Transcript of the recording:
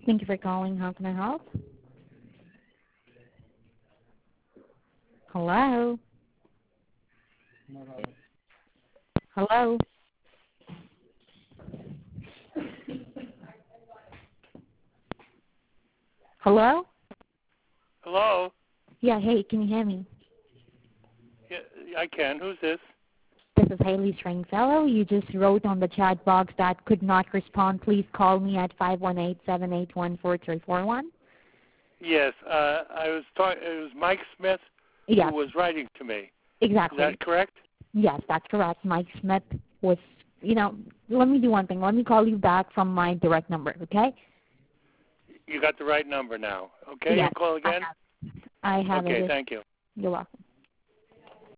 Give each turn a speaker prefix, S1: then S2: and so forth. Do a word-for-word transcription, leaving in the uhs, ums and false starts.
S1: Thank you for calling. How can I help? Hello? Hello? Hello?
S2: Hello?
S1: Yeah, hey, can you hear me?
S2: Yeah, I can. Who's this?
S1: This is Haley Stringfellow. You just wrote on the chat box that could not respond. Please call me at five one eight, seven eight one, four three four one.
S2: Yes, uh, I was talking. It was Mike Smith
S1: Yes,
S2: who was writing to me.
S1: exactly.
S2: Is that correct?
S1: Yes, that's correct. Mike Smith was, you know, let me do one thing. Let me call you back from my direct number, okay?
S2: You got the right number now. Okay,
S1: Yes,
S2: you'll call
S1: I
S2: again?
S1: have, I have
S2: Okay,
S1: it.
S2: thank you.
S1: You're welcome.